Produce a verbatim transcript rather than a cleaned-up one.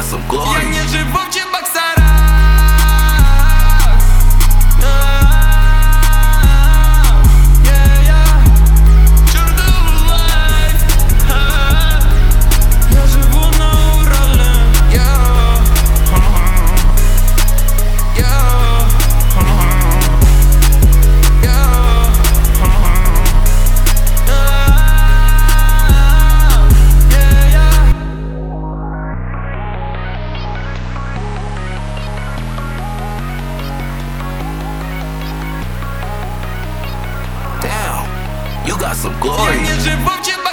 some Ja glory. nie żywo w ciebach Sara. You got some glory. Ja nie żywo w ciebach